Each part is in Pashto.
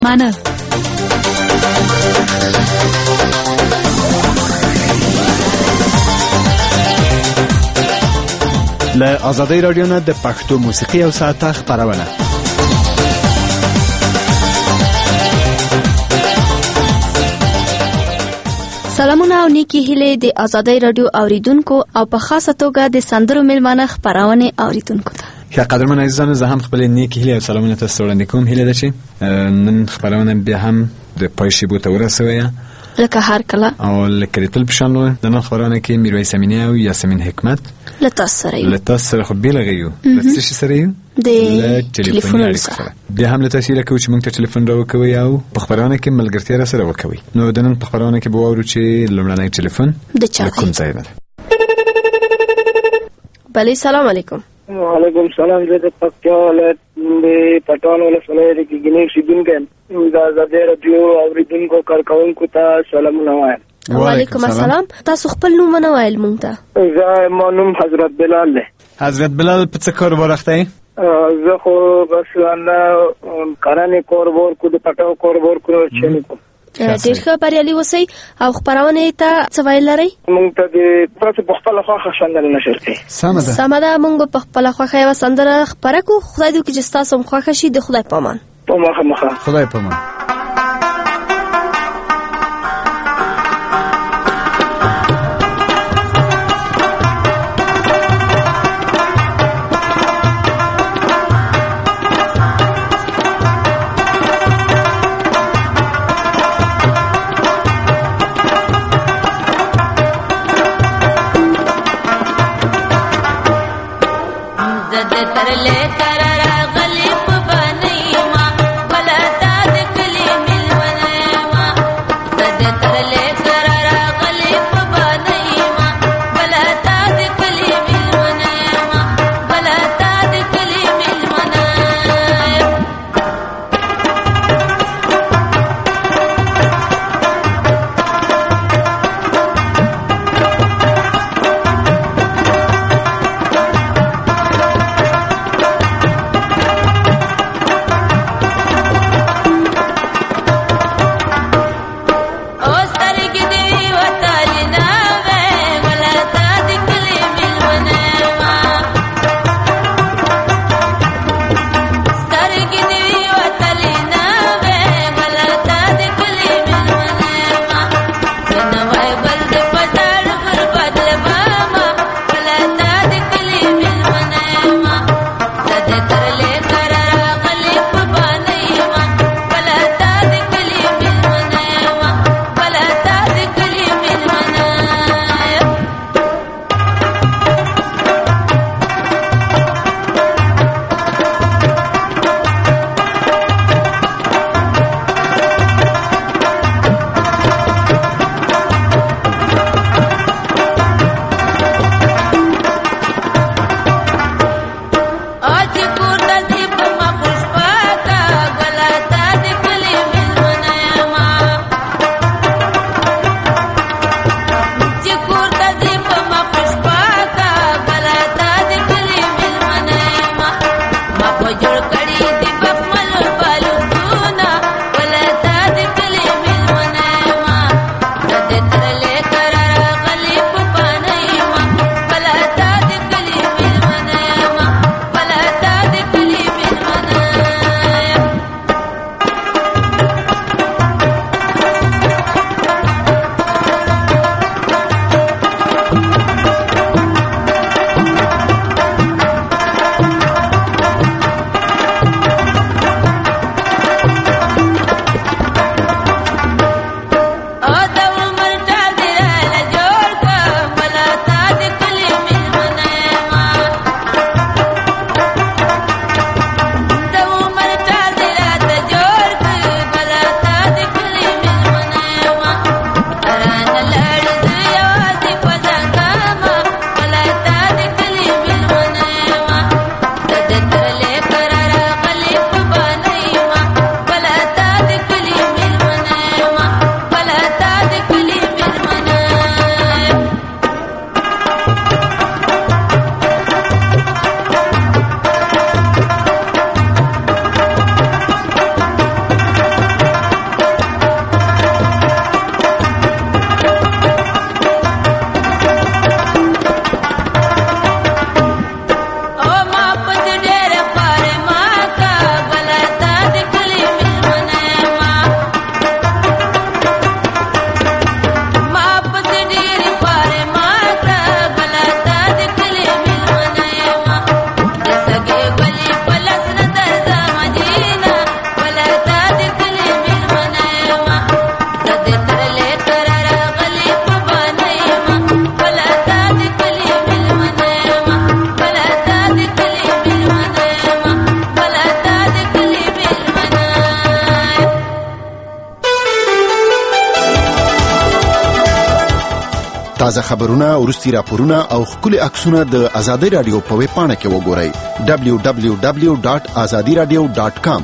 منه له آزادی رادیو نه د پښتو موسیقي او ساعته خبرونه. سلامونه او نیکی هیله د آزادی رادیو اوریدونکو او په خاصه توګه د سندرو میلمانه خبرونه اوریدونکو ته. یا قدرمن عزیزان، زه هم خپل نیکی هیله او سلامونه تاسو وړاندې کوم. هیله ده چې نن خبرونه بیا هم د پایشي بوته ورسوي لکه هر کله او لکه تل پښانو د نن خبرونه کې میرویس امینی او یاسمین حکمت لته سره خو بیلغیو د څه سره یو د ټلیفون سره بیا هم لته سره کوم چې موږ ته ټلیفون راوکوي او په خبرونه کې ملګرتیا سره وکوي. نو د نن په خبرونه کې به وورو چې لومړنی ټلیفون د چا کوم ځای ده. بله سلام علیکم. وعلیکم سلام. زه د پکتیا ولایت د پټان ولسوالۍ کې ګنې اوسېدونکی یم. د آزادۍ راډیو اورېدونکو کارکوونکو ته سلامونه وایم. وعلیکم السلام. تاسو خپل نوم ونه ویل مونږ ته. زما نوم حضرت بلال دی. حضرت بلال په څه کاروبار اخته یې؟ زه خو بس کرنې کاروبار کو، د پټاو کاروبار کو، چینی کو. ډېر ښه بریالي اوسئ او خپرونې ته څه ویل لرئ؟ موږ ته د تاسو په خپله خوښه سندره نشر کړئ. سمه ده، موږ په خپله خوښه یوه سندره خپره کړو. خدای دې وکړي چې ستاسو هم خوښه شي. د خدای په امان. په مخه خدای په امان. تر له تر راغلی په باندې ما بل تا د تازه خبرونه، وروستي راپورونه او خپل عکسونه د آزادۍ رادیو په ویب پاڼه کې وګورئ www.azadiradio.com.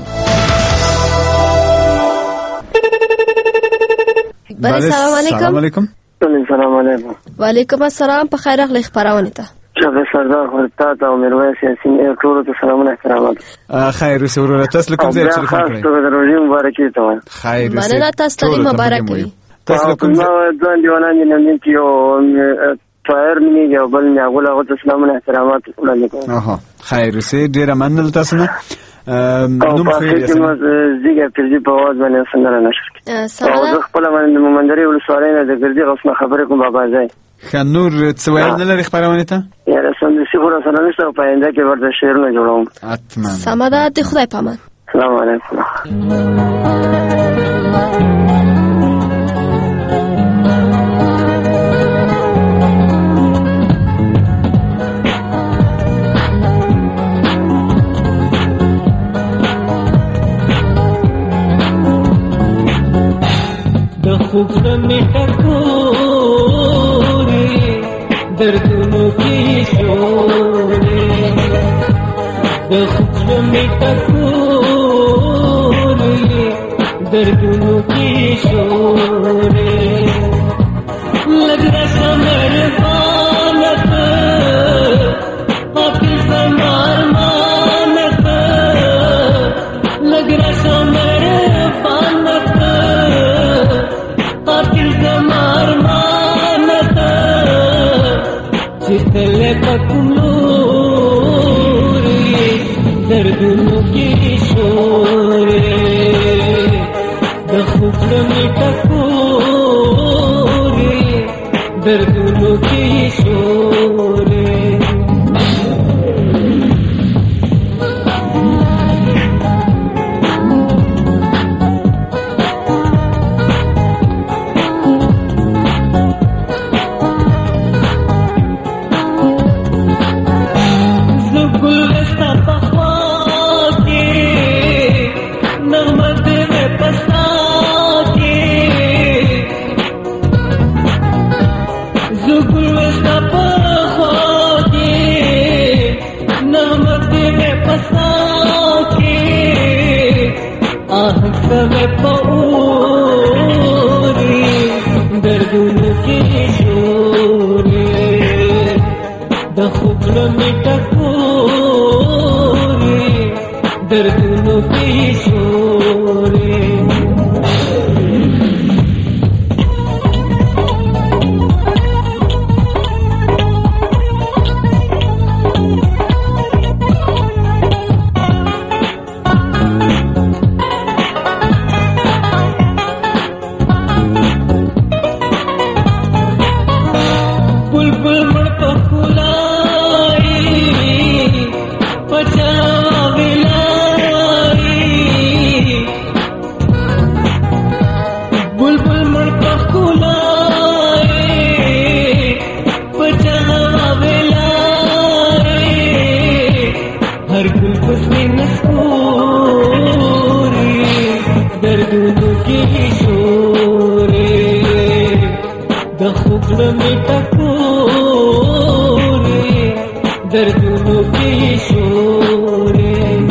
السلام علیکم. السلام علیکم. وعلیکم السلام. په خیر راغلی خبرونه ته. شغه سردار خورتا او میرویس یاسین ټول ته سلامونه احترامات. خیر اوسه ورور تاسو کوم ځای چې خاص توګه د روزي مبارکي ته. خیر اوسه. مننه تاسو ته مبارک وي. تاسو کوم ځان دیوانان نن کې او طاهر مې یو بل نه غوړه سلامونه احترامات وړاندې کوم. خیر اوسه ډیر مننه تاسو نه. نو مخکې چې زیګه پرځي په واز باندې څنګه نشر. او خپل باندې مومندري ولسوالۍ نه د ګرځي غوښنه خبرې کوم بابا ځای. خنور څه ویل نه لري خبرونه ته؟ یا سندسي خو سره نشته په آینده کې ورته شعرونه جوړوم. اتمن. سماده ته خدای پامان. السلام علیکم. खुद में टकोरे दर्दों की शोरे खुद में टकोरे दर्दों की शोरे लग रहा मेरे बालक आपकी समार मानक लग रहा मेरे बालक मार मानत चितले पकलूरी दर्दों की शोरे दखुद में टकोरे दर्दों की शोरे में पौरी दर्दों की शोरे दखुद में टकोरे दर्दों की शोरे दर्दों की शोरे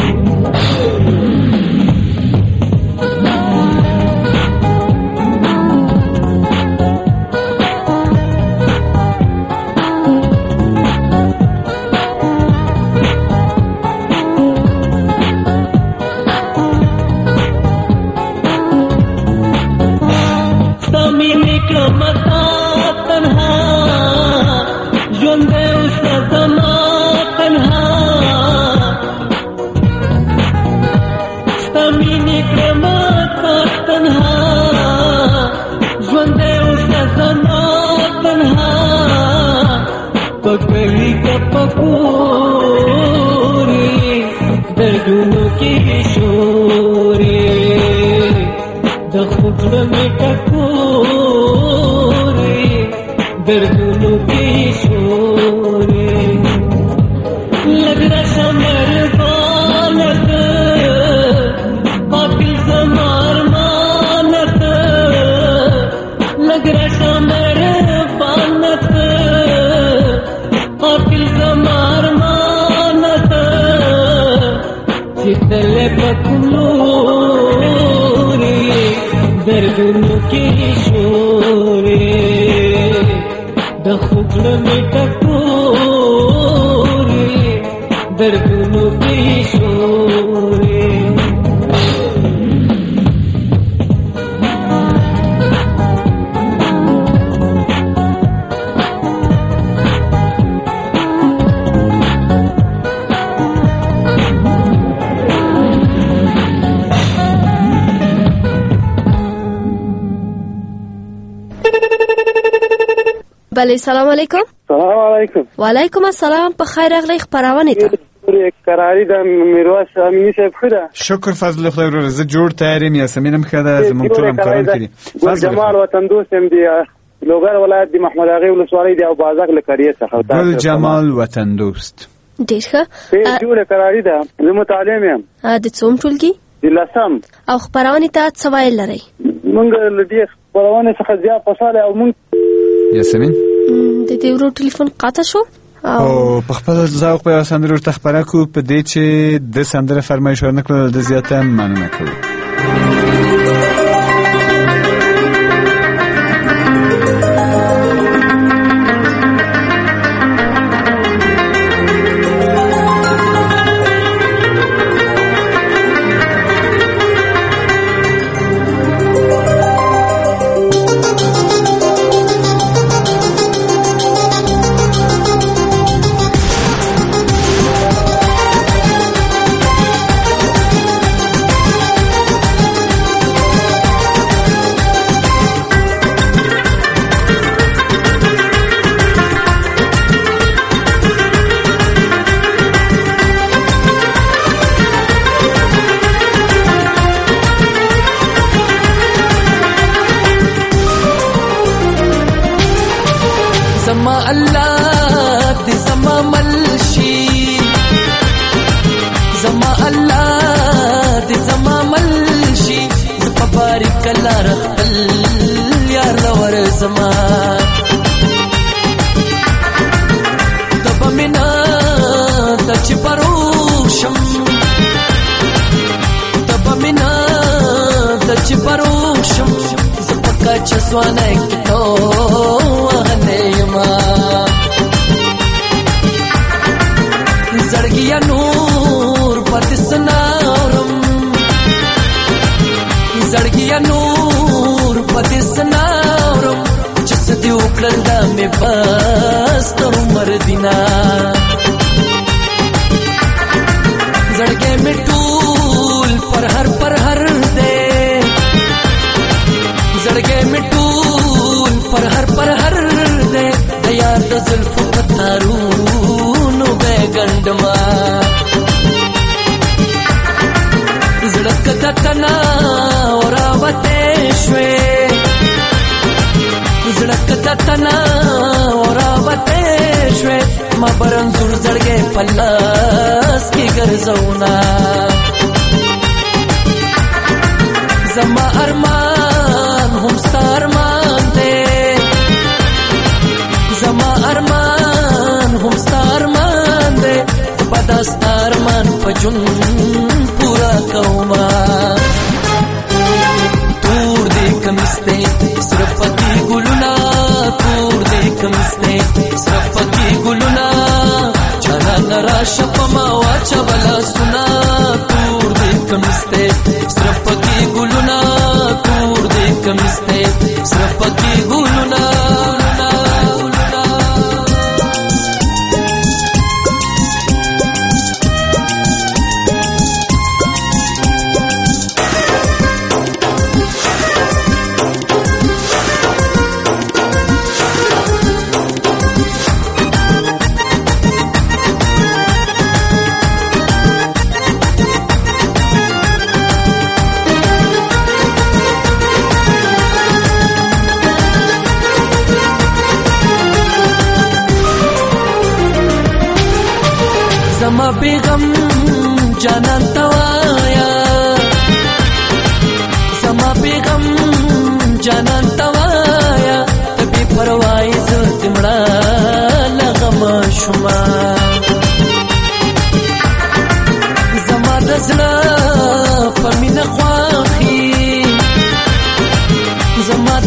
पकड़ी कपूरी दर्दों की शोरे दखुद में टकोरे दर्दों की शोरे लग रहा मेरे बालक पापी समार मानत लग रहा मेरे बालक दर्दों की शोरे द खुगड़ में टकोरे दर्दों की शोरे بله سلام علیکم. سلام علیکم. وعلیکم السلام. په خیر راغلی خبرونه ته. قراری د میرویس امینی صاحب خدا. شکر فضل خدای ورو زه جوړ تیاریم یاسمینم خدا زموږ ټول همکاران کړي. فضل جمال وطن دوست هم دی لوګر ولایت دی محمد اغه ولسوالۍ دی او بازار لکریه څخه. ګل جمال وطن دوست. ډیر ښه. په جوړه قراری ده زه متعلم یم. د څوم ټولګي؟ د لسم. او خبرونه ته څه ویل لري؟ مونږ لدی خبرونه څخه زیات خوشاله او مونږ یاسمین د دې ورو ټلیفون قطع شو او په خپل ذوق په سندرو تخبره کو په دې چې د سندره فرمایش ورنکړل د زیاته مننه کوي.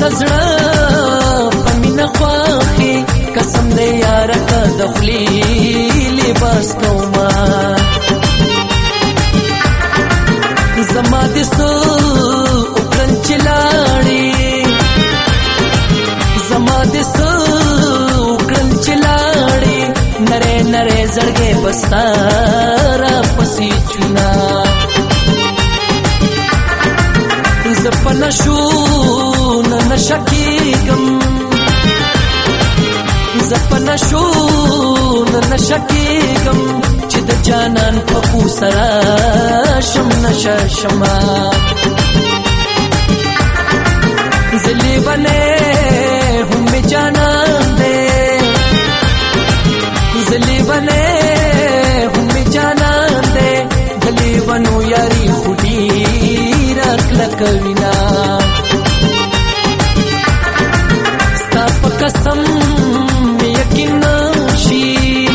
زړه په مینه خواخي قسم دې یاره که د خولې لباس کومه زما دې څه وکړل چې لاړې زما دې څه وکړل چې لاړې نری نری زړګی بستا را پسې چونه زه په نشو نه نشه کېږم زه په نشو نه نشه کېږم چې د جانان په خو سره شم نشه شمه زه لیونی هم مې جانان دی زه لیونی هم مې جانان دی د لیونو یاري خو ډېره کلکه وینا ستا په قسم مې یقین نشي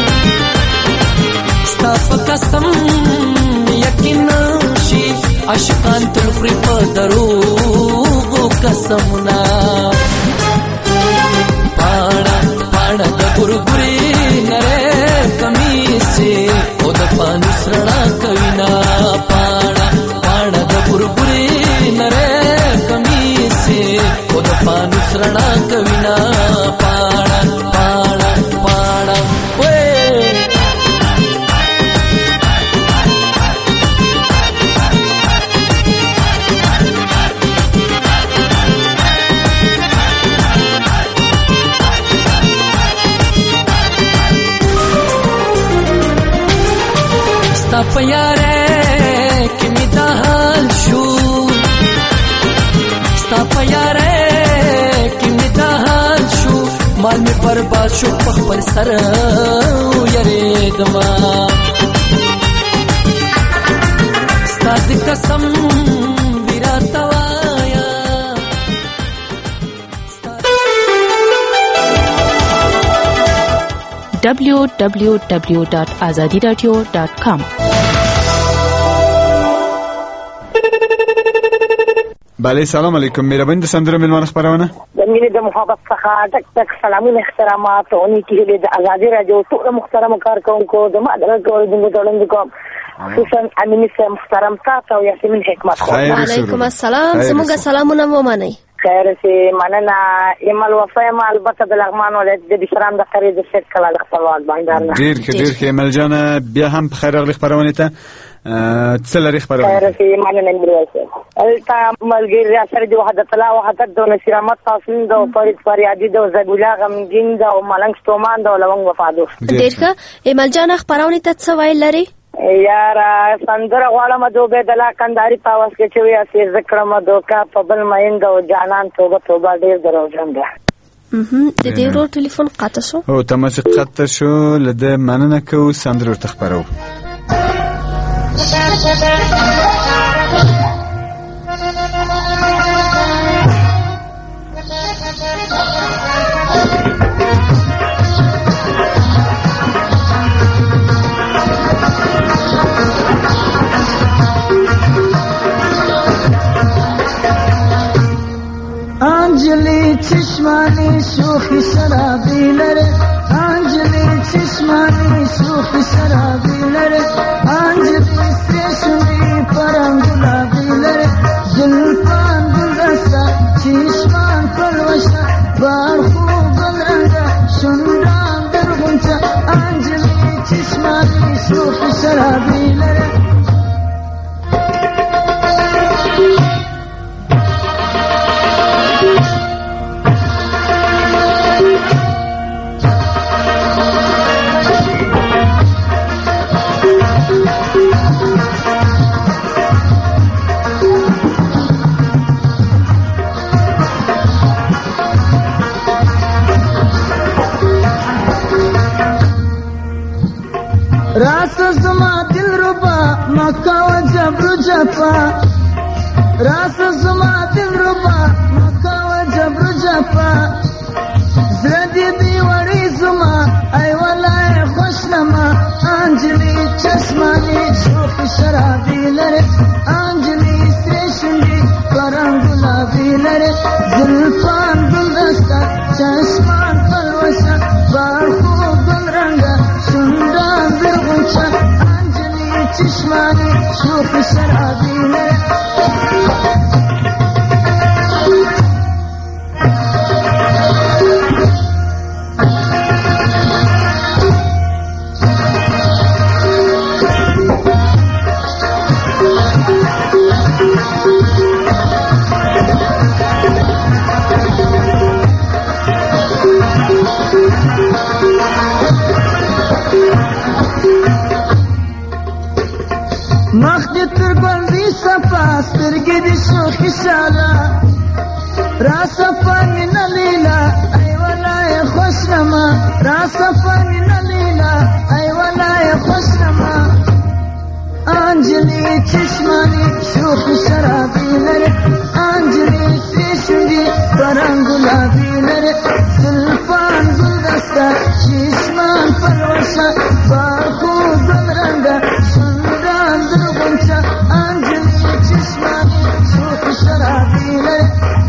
ستا په قسم مې یقین نشي عاشقان تل خوري په دروغو قسمونه پاڼه پاڼه د ګورګورې نری کمیسې او د پانوس رڼا کوینه پاڼه پاڼه د ګورګورې نری کمیسې او د پانوس رڼا کوینه پاڼه پاڼه پاڼه ستا په یاره کې مې دا حال شو ستا په یاره کې مې دا حال شو مال مې برباد شو په خپل سر یریږمه ستا د قسم وي راته وایه www.azadiradio.com بله سلام علیکم مهرباني د سندرو مېلمانه خپرونه د مینې د محبت څخه ډک ډک سلامونه احترامات او نیکې هیلې د ازادي راډیو ټولو محترمو کارکوونکو د ما درک اوریدونکو ته وړاندې کوم خصوصا امیني صاحب محترم تاسو او یاسمین حکمت وعلیکم السلام زموږ سلامونه ومنئ خیر سي مننه ایمل وفایم البته د لغمان ولایت د بشران د قریه د شیخ کلال خپلوان باندې ډیر ښه ایمل جان بیا هم په خیر راغلی خپرونې ته څه لري خپرونه خیر سي مننه مرویسه التا ملګری سره د وحدت الله وحدت د نصیر احمد تاسین د فرید فریادي د زبولا غمگین د ملنګ ستومان د لونګ وفادو ډیر ښه ایمل جان خپرونې ته څه ویل لري یارا سندره غواړم دوبه د لا کنداري پاوس کې چې وي اسې ذکر مدوکا په بل مایند او جانان توبه توبه ډیر دروژن ده د دې ورو ټلیفون قطع شو او تماس قطع شو لده مننه کو سندره تخبرو آنجلی چشمانی شوخی شرابی لره آنجلی چشمانی شوخی شرابی لره آنجلی سرشمی پرم گلابی لره زلفان گلدستا چشمان پلوشتا بارخو گلرنگا شنران درغنچا آنجلی چشمانی شوخی شرابی لره راس زما دل ربا مکا و جبر جفا راس زما دل ربا مکا و جبر جفا زردی دی وری زما ای ولای خوشنما آنجلی چشمانی شوخ شرابی لره آنجلی سرشنگی پرم گلابی لره نره زلفان گلدستا چشمان پلوشا بارخو گل رنگا شندان درغوچا انجلی چشمانی شوخ شرابی نره مخدی ترگندی صفا سترگی دی شوخی شالا را صفا من لیلا ای ولای خوش نما را صفا من لیلا ای ولای خوش نما انجلی چشمانی شوخی شرابی نره انجلی سیشوندی بران گلابی نره زلفان گلدستا چشمان پروشا بارخو گل رنگا شندان درغنچا انجلی چشمانی شوخی شرابی نره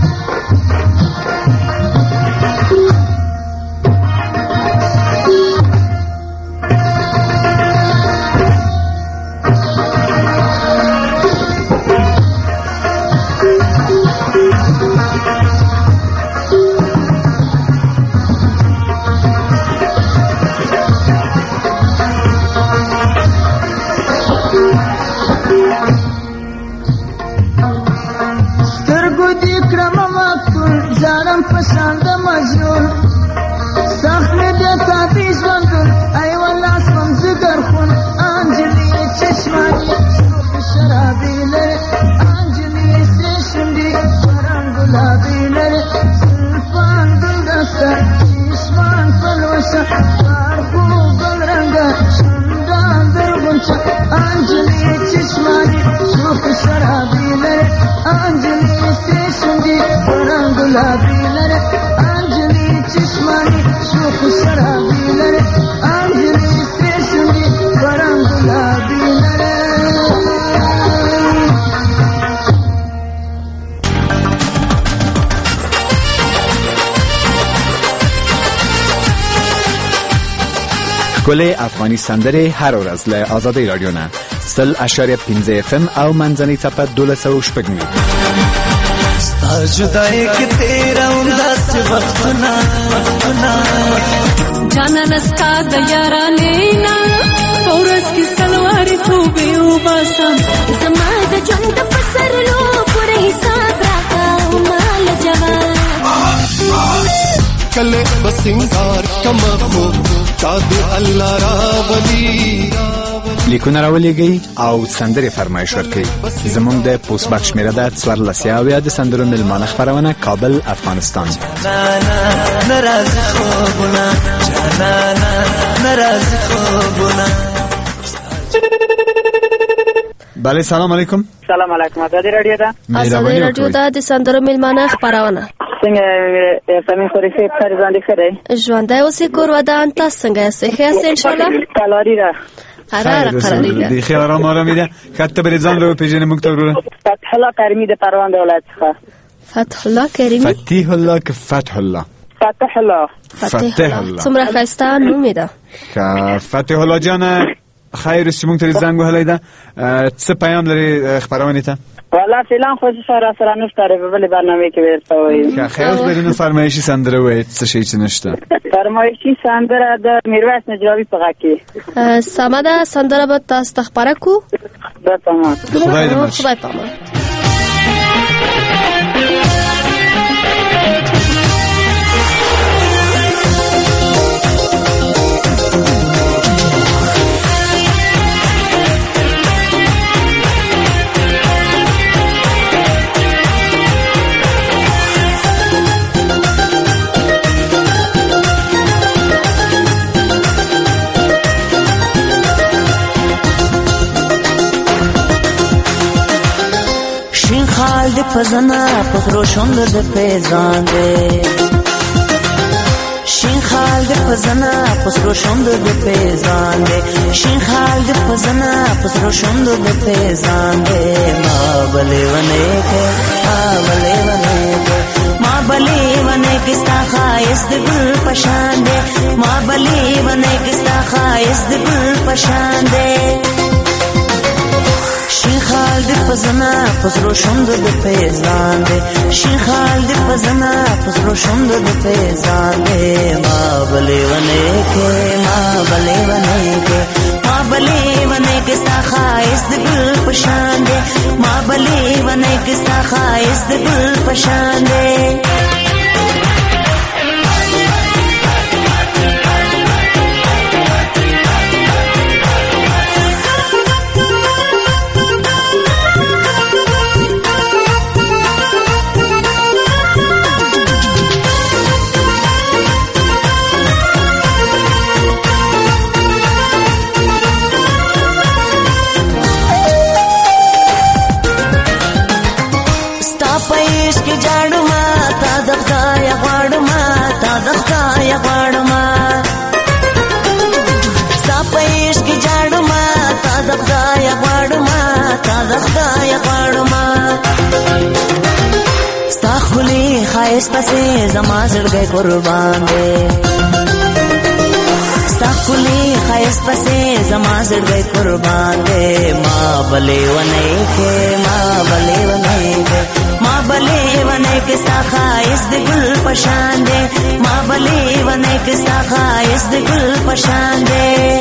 پسند مجنون سخن دیتا بیزوندون ای والا اسمم زگر خون انجلی چشمانی شوخ شرابی نره انجلی سیشندی بران گلابی نره زلفان گلدستا چشمان پلوشا بارخو گل رنگا شندان درغنچا انجلی چشمانی شوخ شرابی نره انجلی سیشندی بران گلابی نره انجلی چشمانی شوخ شرابی نره انجلی سیشندی بران گلابی نره ښکلې افغاني سندرې هر ورځ له آزادۍ راډیو نه 100.5 FM او منځنۍ څپه 1206 ستا جدائی کی تیرا انداز وقتنا جانا نستا دیارا لینا پورس کی سلواری توبی او باسم زمان دا جون دا پسر لو پورا حساب راکا مال جوان کلے بسنگار کمخو تاد اللہ راولی لیکونه راولېږئ او سندرې فرمایش ورکړئ. زموږ د پوسټ باکس شمېره ده 14 د سندرو میلمانه خپرونه کابل افغانستان. بله سلام علیکم. سلام علیکم. آزادی رادیو ده. آزادی رادیو ده د سندرو میلمانه خپرونه. څنګه سمې خوري چې فرزند خره ژوندای اوسې کور ودان تاسو څنګه یاست؟ ښه یاست ان شاء الله؟ قلاری ده. قراری ده. دی خیر آرام آرامی ده. کته بر ځان رو پیژنې موږ ته ورو. فتح الله کریمی د پروان ولایت څخه. فتح الله کریمی. فتح الله که فتح الله. فتح الله. فتح الله. څومره ښایسته نوم ده. فتح الله جان خیر چې موږ ته زنګ وهلی ده. څه پیام لري خپرونې ته؟ والا فعلا خو سره نشته په بل برنامه کې ورته وایي. که خیر برینو فرمایشی سندره وایي څه شي چې نشته. فرمایشی سندره د میرویس نجراوی په غږ کې. سمه سندره به تاسو ته خپره کو. خدای پامان. خدای پامان. خال د پزنا پخرو شوند د پیزان دے شین خال د پزنا پخرو شوند د پیزان دے شین خال د پزنا پخرو شوند د پیزان دے ما بلے ونے کے خایست گل پشانده ما بلی ونه کستا خایست گل پشانده شیخال دی پزنا پزرو شند دی پیزان دی شیخال دی پزنا پزرو شند دی پیزان دی ما بلی ونه که ما بلی ونه که ما بلی ونه کستا خایست گل پشانده ما بلی ونه کستا خایست گل پشانده خایست پسې زما زړګی قربان دی ستا ښکلي خایست پسې زما زړګی قربان دی ما بلې ونې کې ما بلې ونې کې ما بلې ونې کې ستا خایست د ګل په شان دی ما بلې ونې کې ستا خایست د ګل په شان دی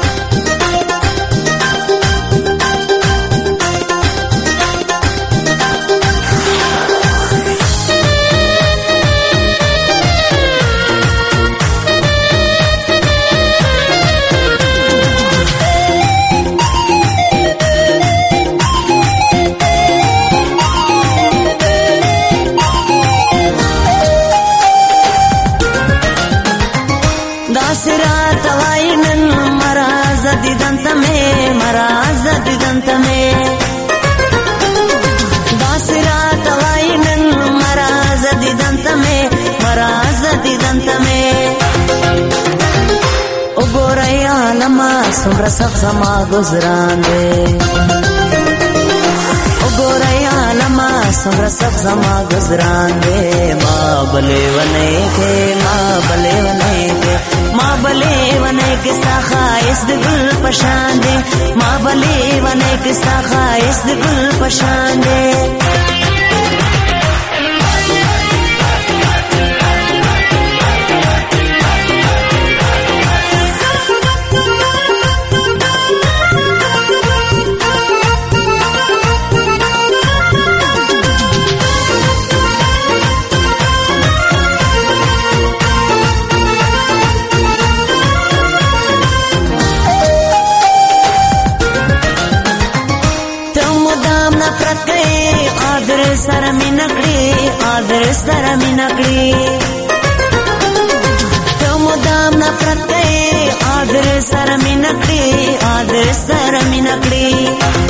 سمرا سخت زما گزران دے گورے عالما سمرا سخت زما گزران دے ما بلے ونے کے ما بلے ونے کے ما بلے ونے کے ستا خایست گل پشان دے ما بلے ونے کے ستا خایست گل پشان دے سر می نکړي آدر سر می نکړي ته مدام نفرت کوي آدر سر می نکړي آدر سر می نکړي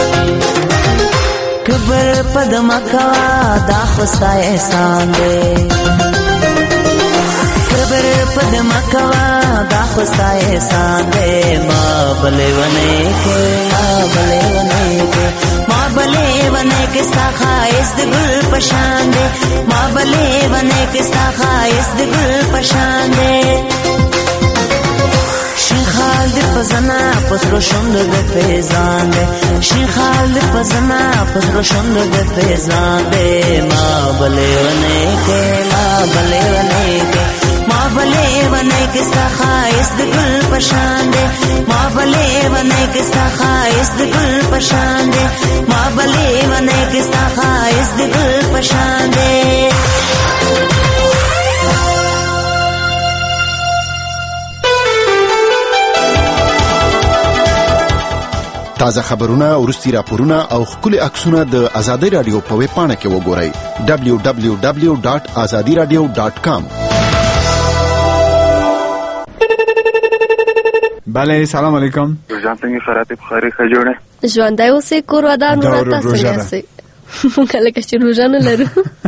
کبر پدما کا دا خستا احسان دی کبر پدما کا دا خستا احسان دی ما بلې ونه کې ما بلې ونه کې ما بلې ونه کې ستا خایست گل پشان دے ما بلې ونه کې ستا خایست گل پشان دے شیخال دی پزنا پزرو شند دی پیزان دے شیخال دی پزنا پزرو شند دی پیزان دے ما بلې ونه کې ما بلې ونه کې ما بلې ونه کې ستا خایست گل پشان دے ما بلې ونه کې ستا خایست گل پشان دے ما بلې ونه کې ستا خایست گل پشان دے تازه خبرونه ورستي راپورونه او خپل عکسونه د آزادۍ رادیو په ویب پاڼه کې وګورئ www.azadiradio.com. بله سلام علیکم. روزان څنګه خیرات بخاری ښه جوړه ژوندۍ اوسې کور ودان ورته سياسي مونږ لکه چې روزانه لرو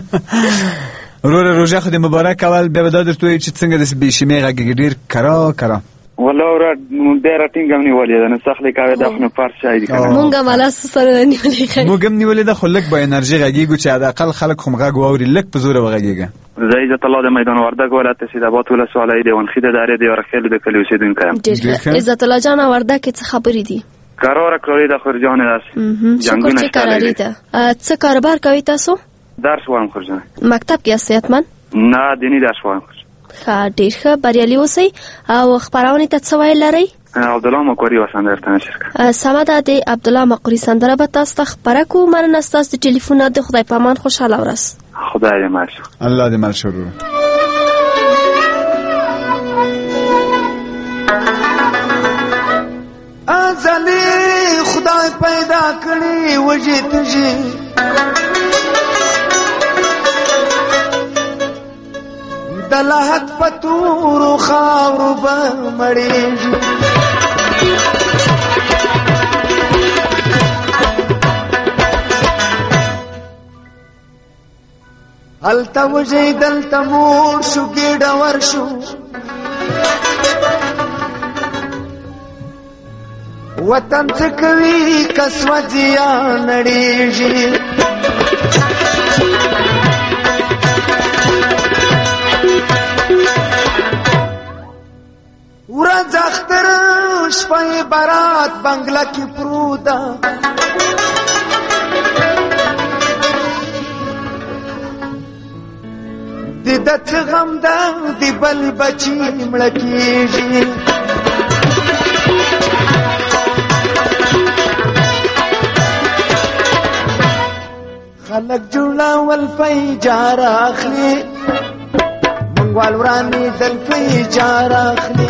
روزه خو دې مبارک اول بیا به درته چې څنګه د بشمیغه ګډیر کرا والله ورا ډېر ټینګم نیولې ده نو سخلې کاوه د خپل فارس شاید کنه مونږه مالاس سره نیولې مونږ هم نیولې ده خلک به انرژي غږیږي چې د اقل خلک هم غږ ووري لک په زور وغږیږي زه عزت الله د میدان وردګ ولایت سیدآباد ولسوالۍ د ونخې د دارې د ورخېلو د کلي اوسېدونکی یم. ډېر ښه. عزت الله جان وردګ کې څه خبرې دي؟ قراره کړې ده خورجانې داسې جنګونه شته. کاراري ده. څه کاروبار کوئ تاسو؟ درس وایم خورجانې. مکتب کې یاست حتمن؟ نه دیني درس وایم. ښه ډېر ښه بریالي اوسئ. او خپرونې ته څه ویل لرئ؟ عبدالله مقری و سندره ته نشر کړه. سمه ده د عبدالله مقری سندره به تاسو ته خپره کوو. مننه ستاسو د ټلیفون. د خدای په امان خوشحاله ورځ. خدای دې مل شه. الله دې مل شه. ازلی خدای پیدا کړی وږي تږي د لحد په تورو خاورو به مړېږي هلته وږي دلته مور شو ګېډه ورشو وطن څه کوي کس وځیا نړېږي ورځ اختر شپه برات بنگله کې پروده د ده څه غم ده د بل بچي مړه کېږي خلق جوړول په اجاره اخلي منګوال ورانې دل په اجاره اخلي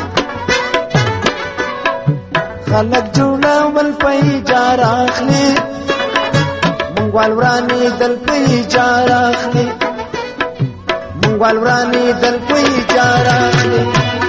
خلق جوړول په اجاره اخلي منګوال ورانې دل په اجاره اخلي منګوال ورانې دل په اجاره اخلي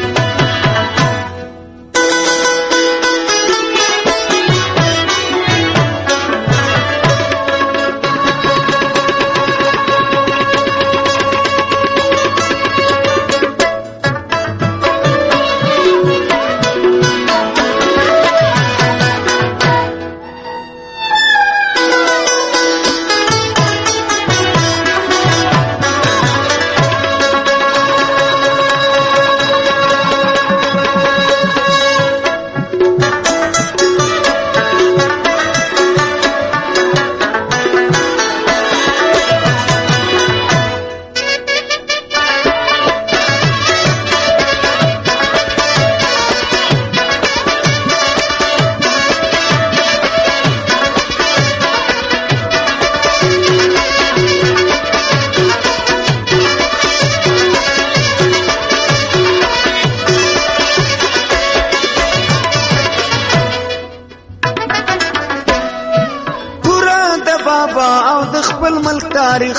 تاریخ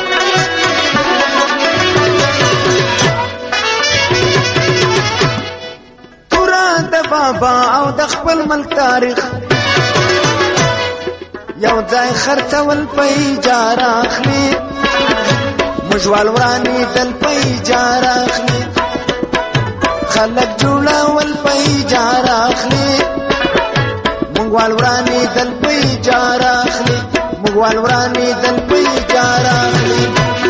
تورا د بابا او د خپل ملک تاریخ یو ځای خرڅول په اجاره اخلي مجوال ورانی دل په اجاره اخلي خلک جوړول په اجاره اخلي مونږوال ورانی دل په اجاره اخلي مونږوال ورانی دل په اجاره اخلي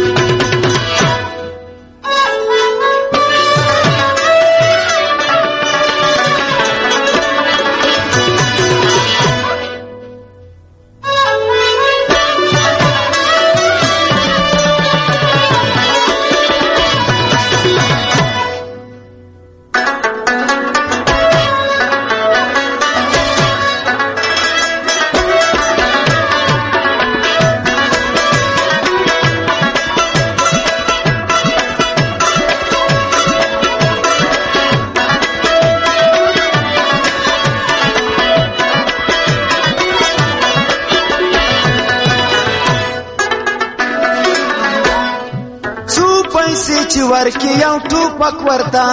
ورکی یو ټوپک ورتا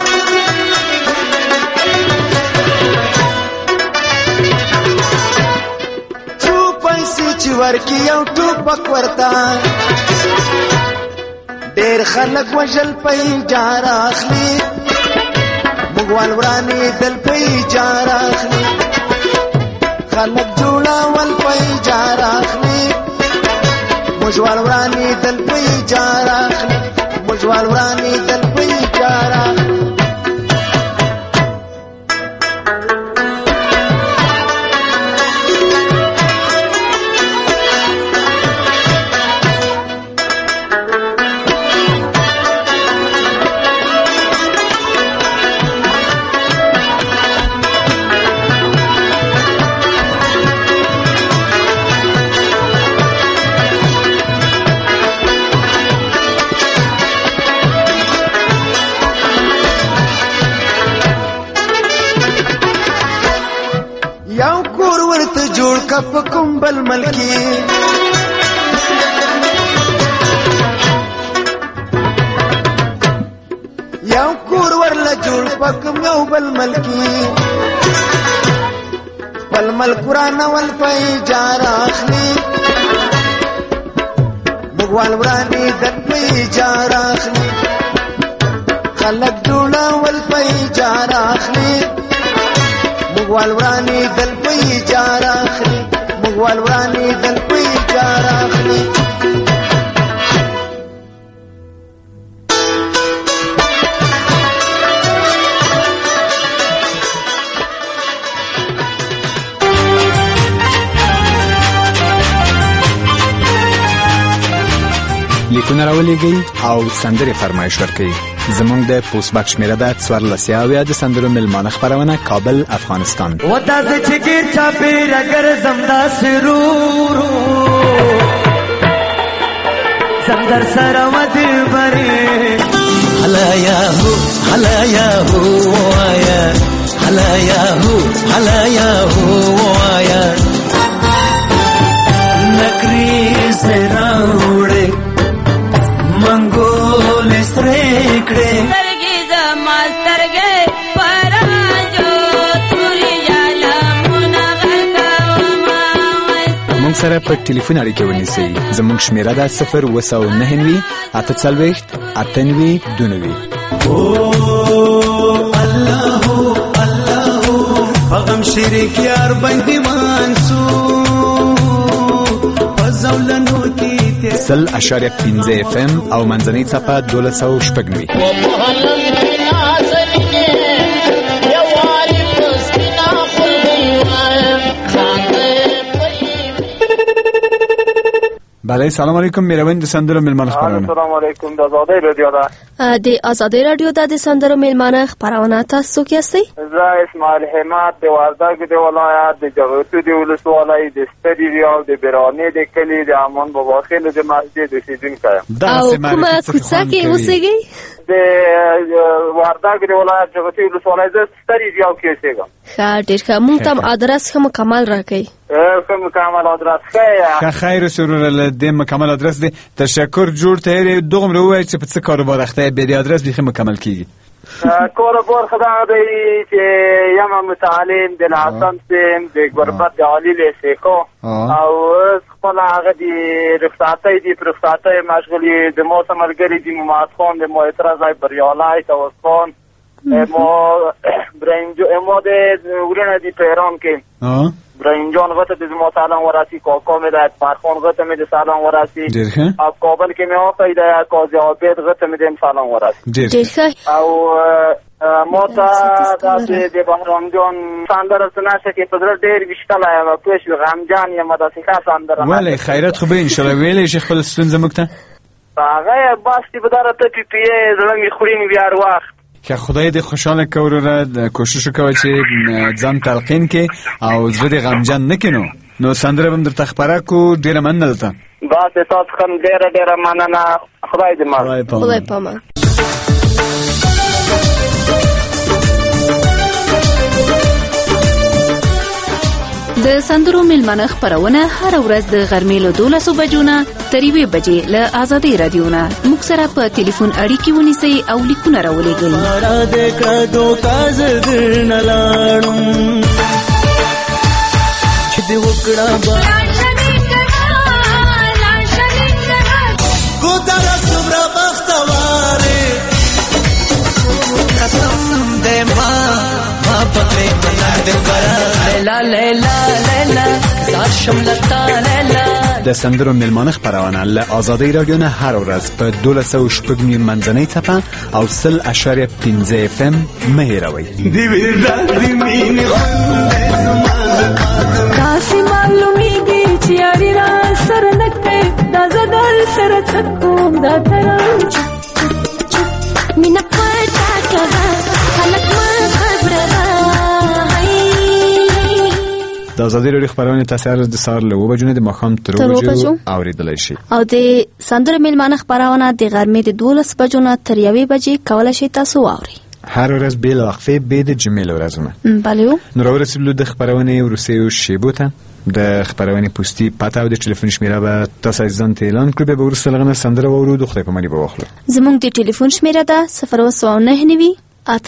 څو پیسې چې ورکی یو ټوپک ورتا ډېر خلک وژل په اجاره اخلي مونږوال ورانې دل په اجاره اخلي خلک جوړول په اجاره اخلي مونږوال ورانې دل په اجاره اخلي مجوال ورانی دل پی جارا کپ کومبل ملکی یو کور ورله جوړ پکم یو بل ملکی بل ملک قرآن ول پای جار اخلي بغوال ورانی دل پای جار اخلي خلق جوړا ول پای جار اخلي مغوال ورانی دل پی جار اخلی مغوال ورانی دل پی جار اخلی لیکونه راولېږئ او سندرې فرمایش ورکړئ. زمونږ د پوسټ باکس شمیره ده 14 د سندرو ملمانه خپرونه کابل افغانستان. و داسې چې ګیر چاپېره ګرځم داسې رورو زم در سره و دلبرې هلا یاهو هلا یاهو وایا هلا یاهو هلا یاهو وایا نکري سره وړې منګول سرکړې سترګې د ماسترګې پرانجو توري یالمونه غرقوما. مونږ سره په ټلیفون اړیکه ونیسئ. زمونږ شمیره ده 029 48 98 او الله الله غم شریک یار باندې وانسو پزولنو کې 0.5 FM او منځنۍ څپه 1290. بله سلام علیکم میروین د سندرو ملمانه خپرونه. السلام علیکم د آزادۍ رادیو ده. د آزادۍ رادیو د سندرو ملمانه خپرونه تاسو کې یاستئ؟ زه اسماعیل حماد د وردګ د ولایت د جغتو د ولسوالۍ د ستړي ریاو د بیرانې د کلی د امان بابا خیل د مسجد اوسیدونکی یم. او کومه کوڅه کې اوسېږئ؟ د وردګ د ولایت جغتو ولسوالۍ د ستړي ریاو کې اوسېږم. ښه ډېر ښه. مونږ ته ادرس ښه مکمل راکړئ. ښه مکمل ادرس ښه خیر سرور د مکمل ادرس دی. تشکر جوړ ته دوغم وایي چې په څه کاروبار اخته به د ادرس بیخي مکمل کیږي. کاروبار خدای دی چې یم متعلم د حسن سیم د غربت د عالی لیسیکو او خپل هغه د رخصتۍ د رخصتۍ مشغولي د موسم ملګری د محمد خان د معترض بریالای توسان مو برنجو مو د ورنه د پیران کې ابراهیم جان غته د زما سلام ورسی کاکا می د فرخان غته می د سلام ورسی او کابل کې می اوسه د قاضی عابد غته می د سلام ورسی او موتا د بهرام جان ساندر سناشه کې په ډېر وشتله او پوښ غمجان یم د ښه ساندر ولی خیرت خو به ان شاء الله ویلې شیخ خپل ستونزه مکته هغه باستی په دره ته پی پی زړه می خورین بیار وخت که خدای دې خوشاله کوره کوشش وکړه چې ځان تلقین کې او زړه دې غمجن نه کینو نو سندره هم درته خبره کو ډیره مننه ده. بس تاسو هم ډیره مننه. خدای دې مال خدای پامان. د سندرو ملمانه خپرونه هر ورځ د غرمې له 12 بجو نه تر 1 بجې له آزادۍ رادیو نه موږ سره په ټلیفون اړیکې ونیسئ او لیکونه راولېږئ. را دې کړو کاز دې نه لاړم چې دې وکړه با کو در صبر بختواره قسم دې ما پکې منا دې کرا لیلا لیلا لیلا زار شملتا لیلا د سندرو ملمانه خبرونه له آزادۍ رادیو نه هر ورځ په 12:00 منځنۍ ټپه او 0.15 FM مه هېروئ. داسې معلومیږي چې یاري را سره نکته دا زدل سره څکوم دا تران مینه پټه کړه خلک ما خبره د آزادۍ رادیو خبرونه تاسو هر د سهار له 9 بجو د ماښام تر 9 بجو اوریدلای شئ او د سندرو ملمانه خبرونه د غرمې د 12 بجو نه تر 1 بجې کولای شئ تاسو واورئ. هر ورځ بیل وقفه به د جمیل ورځونه. بله. نو ورسېدلو د خبرونه ورسېو شیبو ته د خبرونه پوسټي پته او د ټلیفون شمیره به تاسو ځان ته اعلان کړئ به ورسره لغنه سندره وورو د خدای په مانی به واخلو. زموږ د ټلیفون شمیره ده 099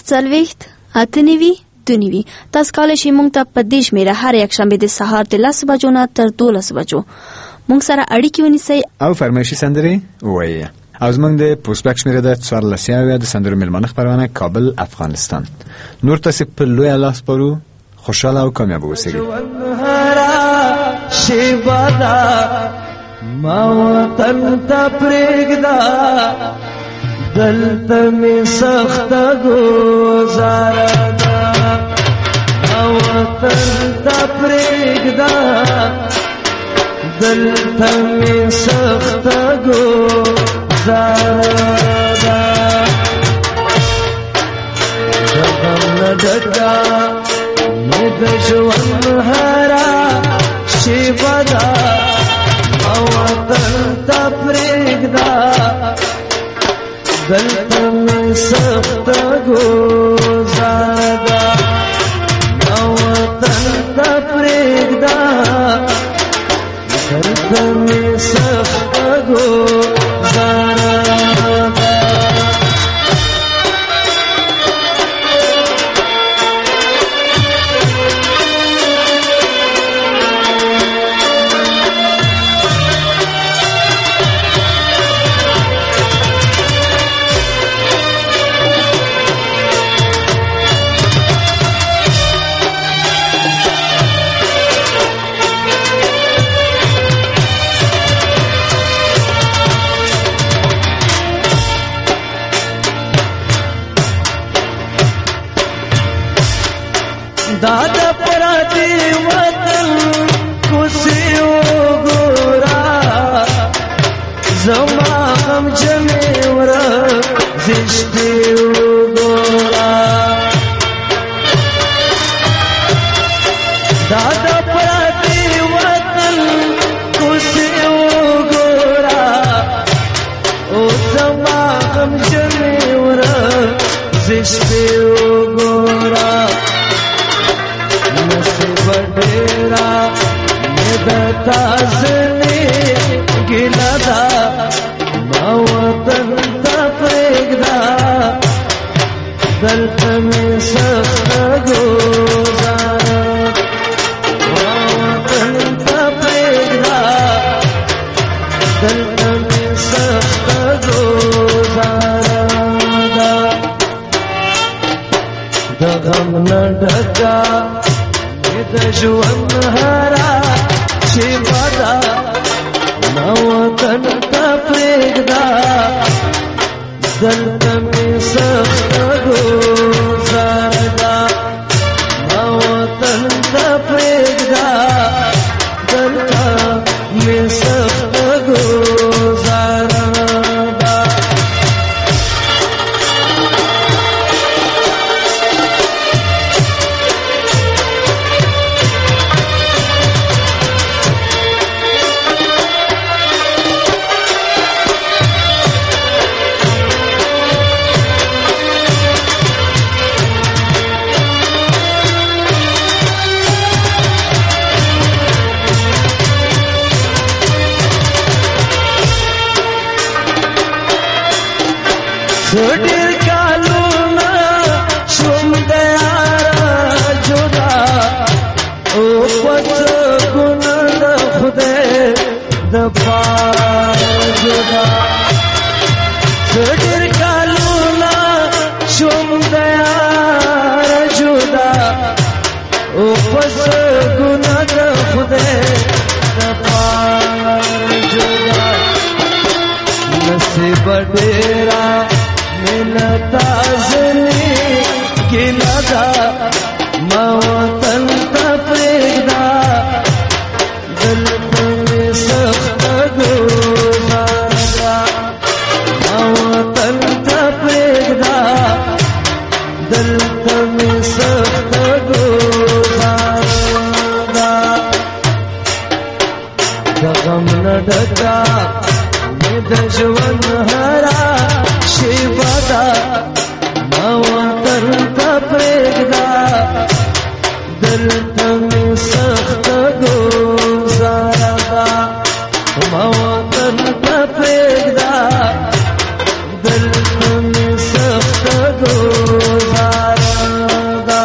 8 دونیوي. تاسو کولای شئ مونږ ته په دې شمیره هر یک شنبه د سهار د 10 بجو نه تر 12 بجو مونږ سره اړیکې ونیسئ او فرمایشي سندرې ووایئ. او زمونږ د پوسټبک شمیره ده 14 د سندرو ملمانه خبرونه کابل افغانستان. نور تاسو په لوی الله سپارو. خوشاله او کامیاب اوسئ. شیبادا ما وطن ته پرېږدا دلته می سخت گزاره ده ما وطن ته پرېږدا دلته می سخت گزاره ده دغم نه ډکه مې د ژوند هره شیبه ده ما وطن ته پرېږدا دلته مې سخت گزاره ده ما وطن ته پرېږدا دلته مې سخت گزاره ده دادا پراتی وطن کسی وګورا زما غم جمع ورا زشتی وګورا دادا پراتی وطن کسی وګورا او زما غم جمع ورا زشتی وګورا بډېرا مې د تاسنې ګیلا دا ما وطن ته پرېږدا دلته مې سخت گزاره ما وطن ته پرېږدا دلته مې سخت گزاره ده د غم نه ډکه د ژوند هره شیبه ده ما وطن ته پرېږدا دلته مې سخت گزاره ده ما وطن ته پرېږدا دلته مې سخت گزاره ده ډېر کالونه شوم د یاره جدا او پس ګناه د خدای د پاره جدا ډېر کالونه شوم د یاره جدا او پس ګناه د خدای د پاره را ملتا زنی گیلا دا ما وطن تا پریگدا دلتا می سخت گزارا ما وطن تا پریگدا دلتا می سخت گزارا دغم لدکا د ژوند هرا شیبه دا ما وطن ته پرېږده دلته مې سخته ګوزاره ده ما وطن ته پرېږده دلته مې سخته ګوزاره ده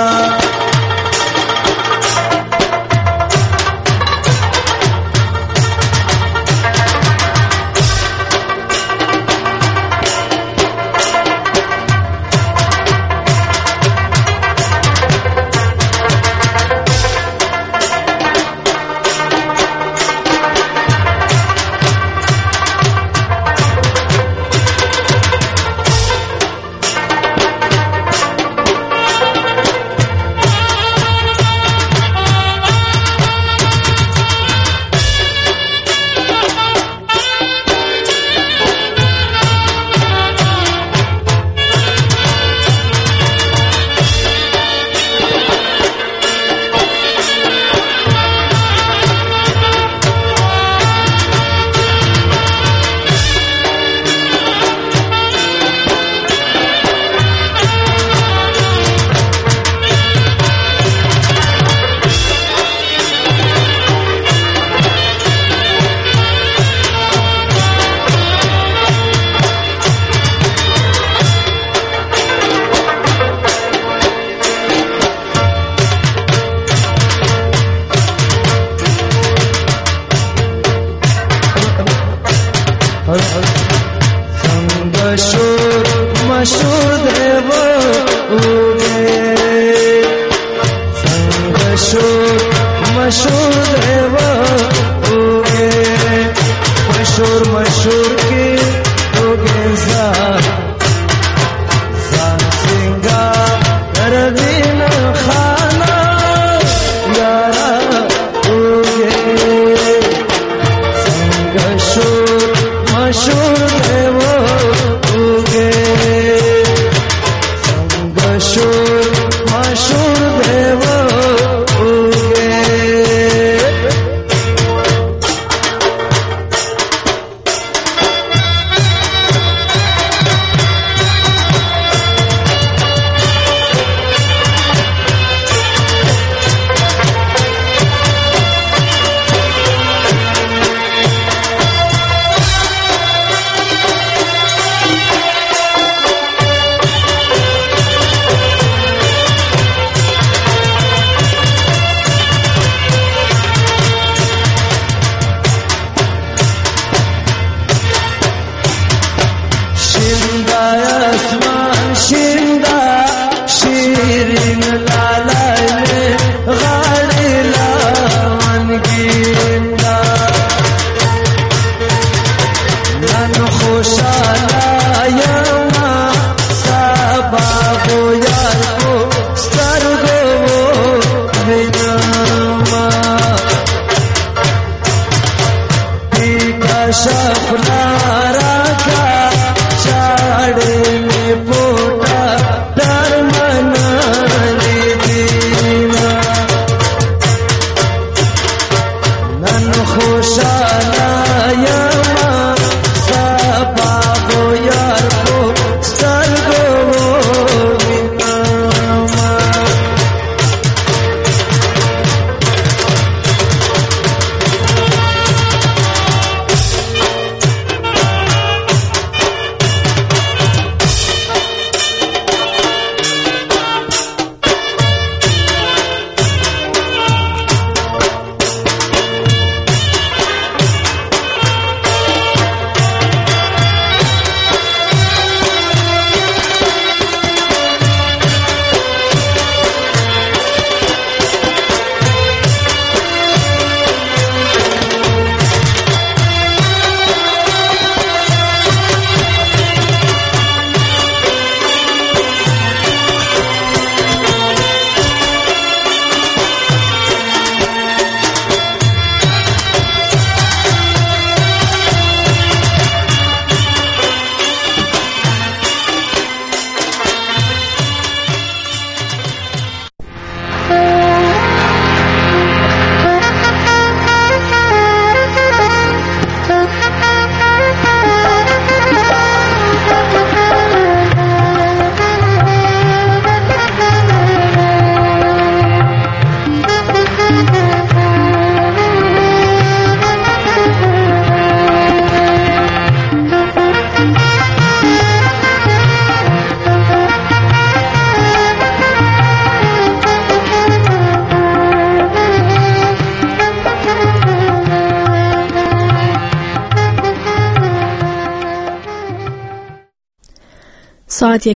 مشهور دیو مشهور دیو مشهور کی ہوگے زان سنگار دین خانہ یارا ہوگے مشهور دیو مشهور دیو شفنا را کا چاڑ میں ساعت